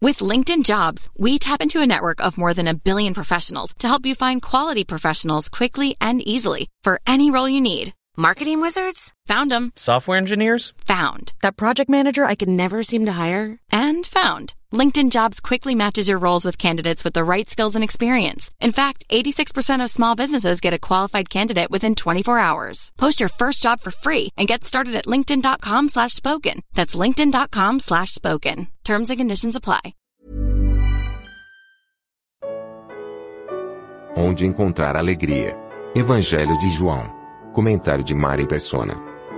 With LinkedIn Jobs, we tap into a network of more than 1 billion professionals to help you find quality professionals quickly and easily for any role you need. Marketing wizards? Found them. Software engineers? Found. That project manager I could never seem to hire? And found. LinkedIn Jobs quickly matches your roles with candidates with the right skills and experience. In fact, 86% of small businesses get a qualified candidate within 24 hours. Post your first job for free and get started at linkedin.com/spoken. That's linkedin.com/spoken. Terms and conditions apply. Onde encontrar alegria. Evangelho de João. Comentário de Mari Persona.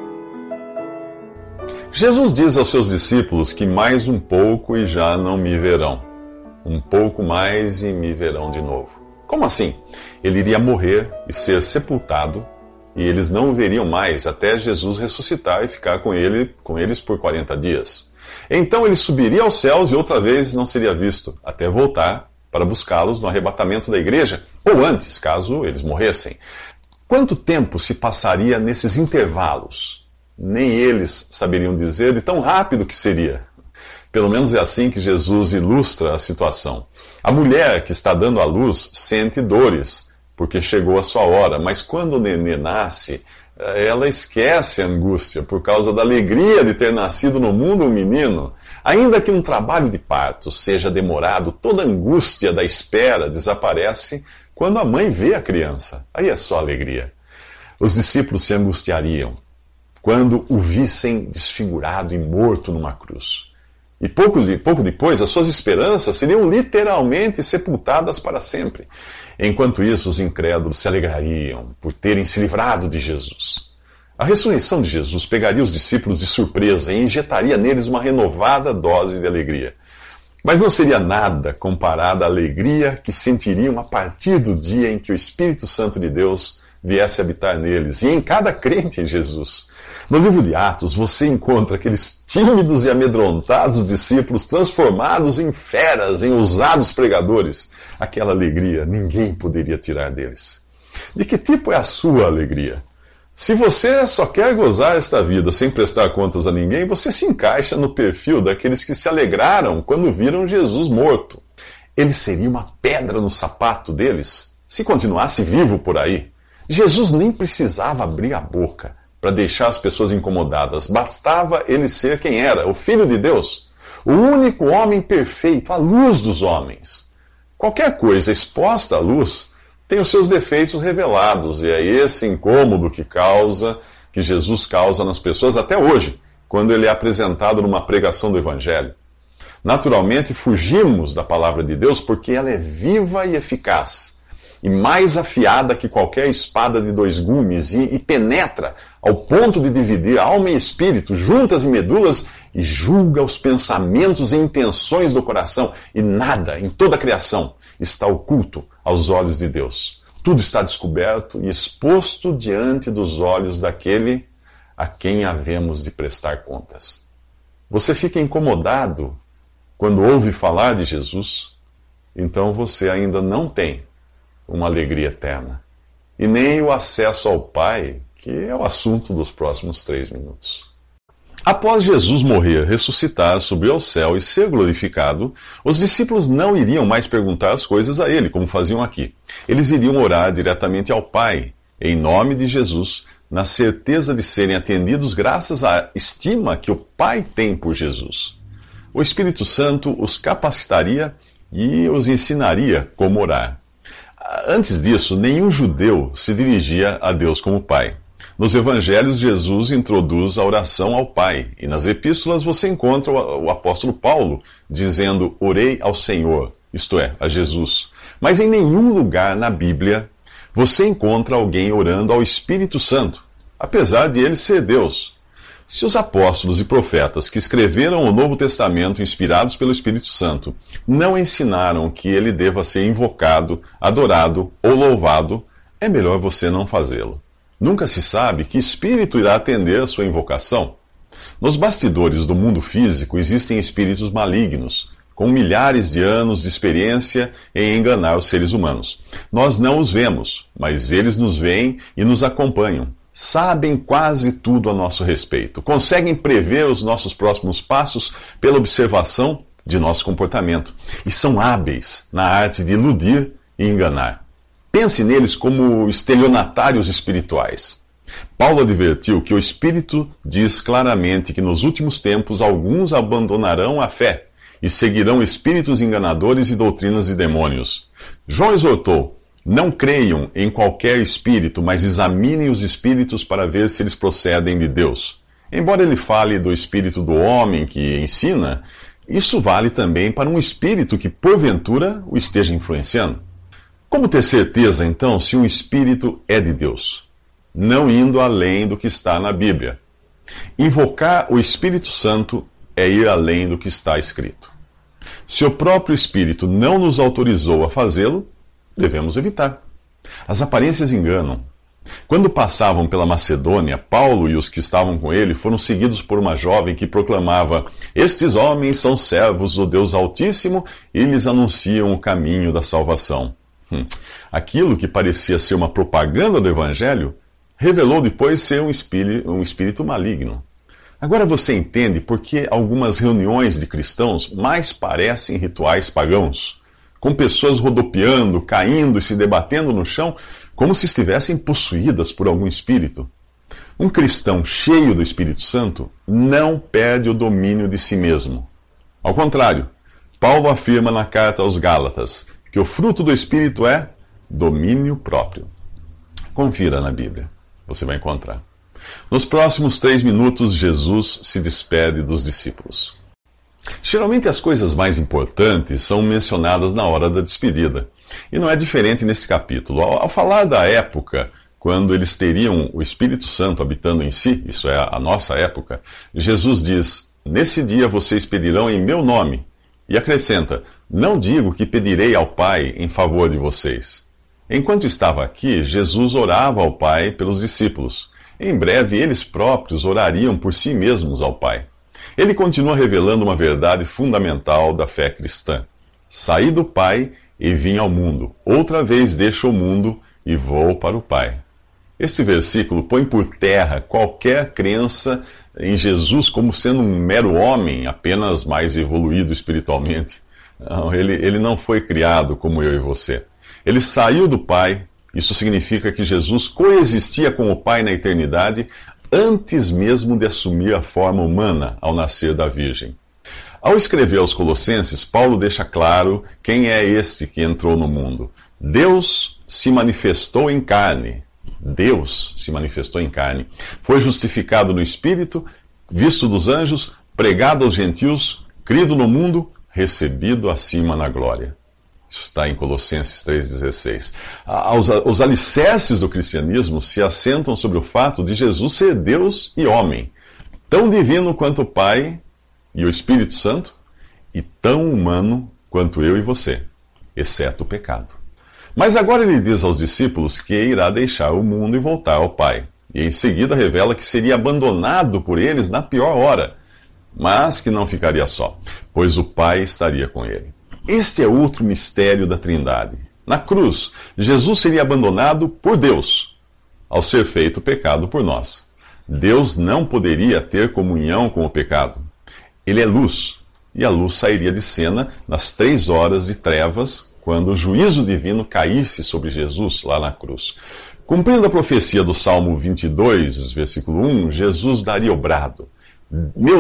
Jesus diz aos seus discípulos que mais um pouco e já não me verão. Um pouco mais e me verão de novo. Como assim? Ele iria morrer e ser sepultado, e eles não o veriam mais até Jesus ressuscitar e ficar com eles por 40 dias. Então ele subiria aos céus e outra vez não seria visto, até voltar para buscá-los no arrebatamento da igreja, ou antes, caso eles morressem. Quanto tempo se passaria nesses intervalos? Nem eles saberiam dizer de tão rápido que seria. Pelo menos é assim que Jesus ilustra a situação. A mulher que está dando à luz sente dores, porque chegou a sua hora, mas quando o nenê nasce, ela esquece a angústia por causa da alegria de ter nascido no mundo um menino. Ainda que um trabalho de parto seja demorado, toda a angústia da espera desaparece quando a mãe vê a criança. Aí é só alegria. Os discípulos se angustiariam quando o vissem desfigurado e morto numa cruz. E pouco depois, as suas esperanças seriam literalmente sepultadas para sempre. Enquanto isso, os incrédulos se alegrariam por terem se livrado de Jesus. A ressurreição de Jesus pegaria os discípulos de surpresa e injetaria neles uma renovada dose de alegria. Mas não seria nada comparado à alegria que sentiriam a partir do dia em que o Espírito Santo de Deus viesse habitar neles, e em cada crente em Jesus. No livro de Atos, você encontra aqueles tímidos e amedrontados discípulos transformados em feras, em ousados pregadores. Aquela alegria ninguém poderia tirar deles. De que tipo é a sua alegria? Se você só quer gozar esta vida sem prestar contas a ninguém, você se encaixa no perfil daqueles que se alegraram quando viram Jesus morto. Ele seria uma pedra no sapato deles se continuasse vivo por aí. Jesus nem precisava abrir a boca para deixar as pessoas incomodadas. Bastava ele ser quem era, o Filho de Deus, o único homem perfeito, a luz dos homens. Qualquer coisa exposta à luz tem os seus defeitos revelados, e é esse incômodo que Jesus causa nas pessoas até hoje, quando ele é apresentado numa pregação do Evangelho. Naturalmente, fugimos da palavra de Deus porque ela é viva e eficaz, e mais afiada que qualquer espada de 2 gumes, e penetra ao ponto de dividir alma e espírito, juntas e medulas, e julga os pensamentos e intenções do coração, e nada em toda a criação está oculto aos olhos de Deus. Tudo está descoberto e exposto diante dos olhos daquele a quem havemos de prestar contas. Você fica incomodado quando ouve falar de Jesus? Então você ainda não tem uma alegria eterna, e nem o acesso ao Pai, que é o assunto dos próximos 3 minutos. Após Jesus morrer, ressuscitar, subir ao céu e ser glorificado, os discípulos não iriam mais perguntar as coisas a ele, como faziam aqui. Eles iriam orar diretamente ao Pai, em nome de Jesus, na certeza de serem atendidos graças à estima que o Pai tem por Jesus. O Espírito Santo os capacitaria e os ensinaria como orar. Antes disso, nenhum judeu se dirigia a Deus como Pai. Nos evangelhos, Jesus introduz a oração ao Pai, e nas epístolas você encontra o apóstolo Paulo dizendo: orei ao Senhor, isto é, a Jesus. Mas em nenhum lugar na Bíblia você encontra alguém orando ao Espírito Santo, apesar de ele ser Deus. Se os apóstolos e profetas que escreveram o Novo Testamento inspirados pelo Espírito Santo não ensinaram que ele deva ser invocado, adorado ou louvado, é melhor você não fazê-lo. Nunca se sabe que espírito irá atender a sua invocação. Nos bastidores do mundo físico existem espíritos malignos, com milhares de anos de experiência em enganar os seres humanos. Nós não os vemos, mas eles nos veem e nos acompanham. Sabem quase tudo a nosso respeito. Conseguem prever os nossos próximos passos pela observação de nosso comportamento e são hábeis na arte de iludir e enganar. Pense neles como estelionatários espirituais. Paulo advertiu que o Espírito diz claramente que nos últimos tempos alguns abandonarão a fé e seguirão espíritos enganadores e doutrinas de demônios. João exortou: não creiam em qualquer espírito, mas examinem os espíritos para ver se eles procedem de Deus. Embora ele fale do espírito do homem que ensina, isso vale também para um espírito que porventura o esteja influenciando. Como ter certeza, então, se um espírito é de Deus? Não indo além do que está na Bíblia. Invocar o Espírito Santo é ir além do que está escrito. Se o próprio Espírito não nos autorizou a fazê-lo, devemos evitar. As aparências enganam. Quando passavam pela Macedônia, Paulo e os que estavam com ele foram seguidos por uma jovem que proclamava: estes homens são servos do Deus Altíssimo e lhes anunciam o caminho da salvação. Aquilo que parecia ser uma propaganda do Evangelho revelou depois ser um espírito maligno. Agora você entende por que algumas reuniões de cristãos mais parecem rituais pagãos, com pessoas rodopiando, caindo e se debatendo no chão, como se estivessem possuídas por algum espírito. Um cristão cheio do Espírito Santo não perde o domínio de si mesmo. Ao contrário, Paulo afirma na carta aos Gálatas que o fruto do Espírito é domínio próprio. Confira na Bíblia, você vai encontrar. Nos próximos 3 minutos, Jesus se despede dos discípulos. Geralmente as coisas mais importantes são mencionadas na hora da despedida. E não é diferente nesse capítulo. Ao falar da época, quando eles teriam o Espírito Santo habitando em si, isso é a nossa época, Jesus diz: nesse dia vocês pedirão em meu nome. E acrescenta: não digo que pedirei ao Pai em favor de vocês. Enquanto estava aqui, Jesus orava ao Pai pelos discípulos. Em breve, eles próprios orariam por si mesmos ao Pai. Ele continua revelando uma verdade fundamental da fé cristã. Saí do Pai e vim ao mundo. Outra vez deixo o mundo e vou para o Pai. Este versículo põe por terra qualquer crença em Jesus como sendo um mero homem, apenas mais evoluído espiritualmente. Não, ele não foi criado como eu e você. Ele saiu do Pai. Isso significa que Jesus coexistia com o Pai na eternidade antes mesmo de assumir a forma humana ao nascer da Virgem. Ao escrever aos Colossenses, Paulo deixa claro quem é este que entrou no mundo. Deus se manifestou em carne. Deus se manifestou em carne. Foi justificado no Espírito, visto dos anjos, pregado aos gentios, crido no mundo, recebido acima na glória. Isso está em Colossenses 3,16. Os alicerces do cristianismo se assentam sobre o fato de Jesus ser Deus e homem, tão divino quanto o Pai e o Espírito Santo, e tão humano quanto eu e você, exceto o pecado. Mas agora ele diz aos discípulos que irá deixar o mundo e voltar ao Pai. E em seguida revela que seria abandonado por eles na pior hora, mas que não ficaria só, pois o Pai estaria com ele. Este é outro mistério da Trindade. Na cruz, Jesus seria abandonado por Deus, ao ser feito pecado por nós. Deus não poderia ter comunhão com o pecado. Ele é luz, e a luz sairia de cena nas 3 horas de trevas, quando o juízo divino caísse sobre Jesus lá na cruz. Cumprindo a profecia do Salmo 22, versículo 1, Jesus daria o brado: meu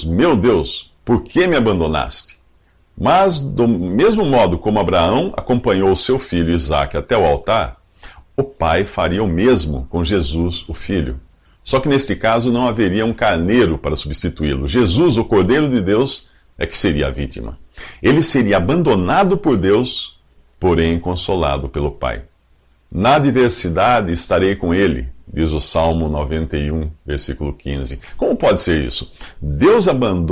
Deus, por que me abandonaste? Mas, do mesmo modo como Abraão acompanhou seu filho Isaque até o altar, o pai faria o mesmo com Jesus, o filho. Só que neste caso não haveria um carneiro para substituí-lo. Jesus, o Cordeiro de Deus, é que seria a vítima. Ele seria abandonado por Deus, porém consolado pelo Pai. Na adversidade estarei com ele, diz o Salmo 91, versículo 15. Como pode ser isso? Deus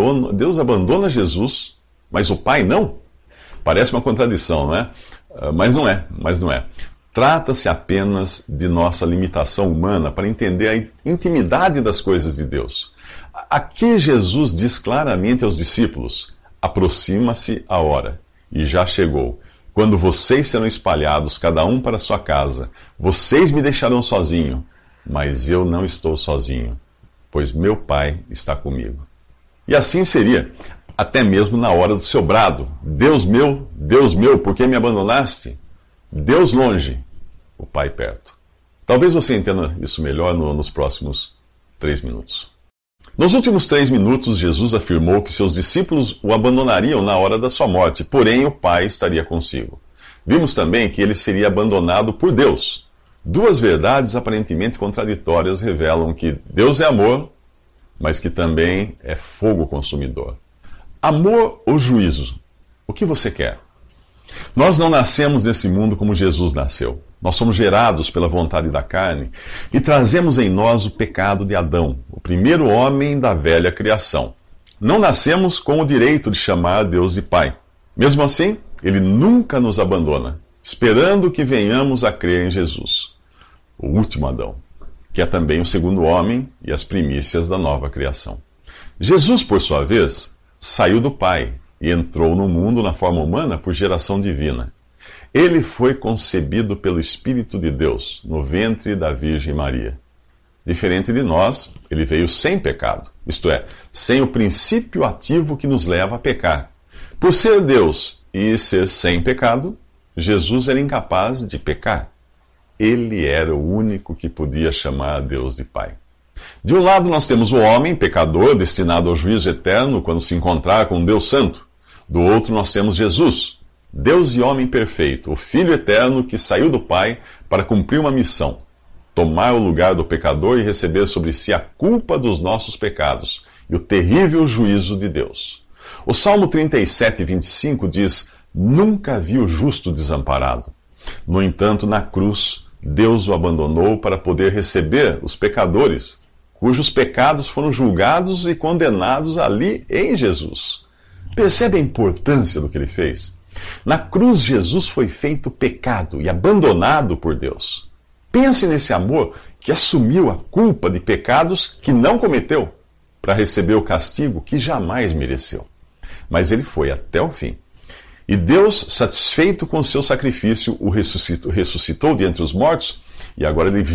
abandona Jesus, mas o Pai não? Parece uma contradição, não é? Mas não é. Trata-se apenas de nossa limitação humana para entender a intimidade das coisas de Deus. Aqui Jesus diz claramente aos discípulos: aproxima-se a hora, e já chegou, quando vocês serão espalhados, cada um para sua casa. Vocês me deixarão sozinho, mas eu não estou sozinho, pois meu Pai está comigo. E assim seria. até mesmo na hora do seu brado. Deus meu, por que me abandonaste? Deus longe, o Pai perto. Talvez você entenda isso melhor nos próximos 3 minutos. Nos últimos 3 minutos, Jesus afirmou que seus discípulos o abandonariam na hora da sua morte, porém o Pai estaria consigo. Vimos também que ele seria abandonado por Deus. 2 verdades aparentemente contraditórias revelam que Deus é amor, mas que também é fogo consumidor. Amor ou juízo? O que você quer? Nós não nascemos nesse mundo como Jesus nasceu. Nós somos gerados pela vontade da carne e trazemos em nós o pecado de Adão, o primeiro homem da velha criação. Não nascemos com o direito de chamar a Deus de Pai. Mesmo assim, Ele nunca nos abandona, esperando que venhamos a crer em Jesus, o último Adão, que é também o segundo homem e as primícias da nova criação. Jesus, por sua vez, saiu do Pai e entrou no mundo na forma humana por geração divina. Ele foi concebido pelo Espírito de Deus, no ventre da Virgem Maria. Diferente de nós, ele veio sem pecado, isto é, sem o princípio ativo que nos leva a pecar. Por ser Deus e ser sem pecado, Jesus era incapaz de pecar. Ele era o único que podia chamar a Deus de Pai. De um lado nós temos o homem, pecador, destinado ao juízo eterno quando se encontrar com Deus Santo. Do outro nós temos Jesus, Deus e homem perfeito, o Filho eterno que saiu do Pai para cumprir uma missão, tomar o lugar do pecador e receber sobre si a culpa dos nossos pecados e o terrível juízo de Deus. O Salmo 37, 25 diz: "Nunca vi o justo desamparado." No entanto, na cruz, Deus o abandonou para poder receber os pecadores, cujos pecados foram julgados e condenados ali em Jesus. Percebe a importância do que ele fez? Na cruz, Jesus foi feito pecado e abandonado por Deus. Pense nesse amor que assumiu a culpa de pecados que não cometeu, para receber o castigo que jamais mereceu. Mas ele foi até o fim. E Deus, satisfeito com seu sacrifício, o ressuscitou de entre os mortos, e agora ele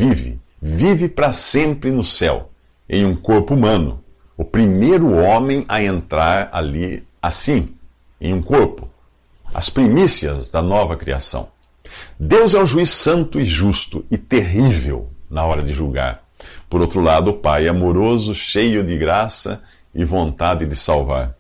vive para sempre no céu, em um corpo humano. O primeiro homem a entrar ali assim, em um corpo. As primícias da nova criação. Deus é um juiz santo e justo e terrível na hora de julgar. Por outro lado, o Pai é amoroso, cheio de graça e vontade de salvar.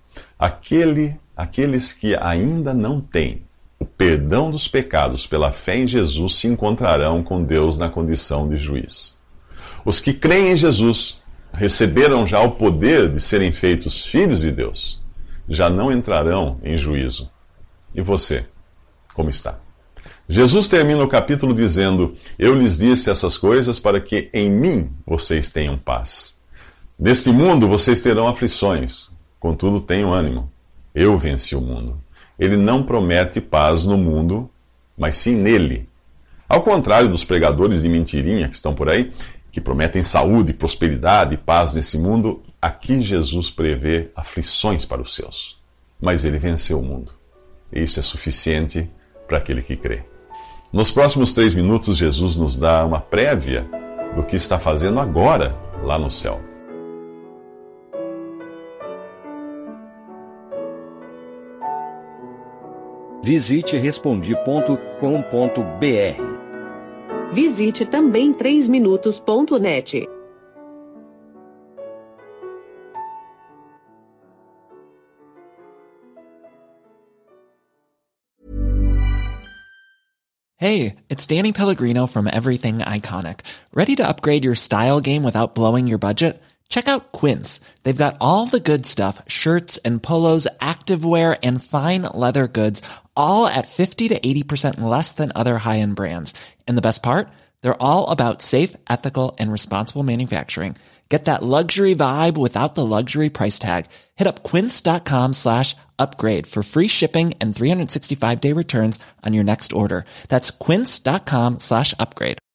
Aqueles que ainda não têm o perdão dos pecados pela fé em Jesus se encontrarão com Deus na condição de juiz. Os que creem em Jesus receberam já o poder de serem feitos filhos de Deus. Já não entrarão em juízo. E você, como está? Jesus termina o capítulo dizendo: "Eu lhes disse essas coisas para que em mim vocês tenham paz. Neste mundo vocês terão aflições, contudo tenham ânimo. Eu venci o mundo." Ele não promete paz no mundo, mas sim nele. Ao contrário dos pregadores de mentirinha que estão por aí, que prometem saúde, prosperidade e paz nesse mundo, aqui Jesus prevê aflições para os seus. Mas ele venceu o mundo. E isso é suficiente para aquele que crê. Nos próximos 3 minutos, Jesus nos dá uma prévia do que está fazendo agora lá no céu. Visite Respondi.com.br. Visite também 3minutos.net. Hey, it's Danny Pellegrino from Everything Iconic. Ready to upgrade your style game without blowing your budget? Check out Quince. They've got all the good stuff, shirts and polos, activewear, and fine leather goods, all at 50 to 80% less than other high-end brands. And the best part? They're all about safe, ethical, and responsible manufacturing. Get that luxury vibe without the luxury price tag. Hit up quince.com/upgrade for free shipping and 365-day returns on your next order. That's quince.com/upgrade.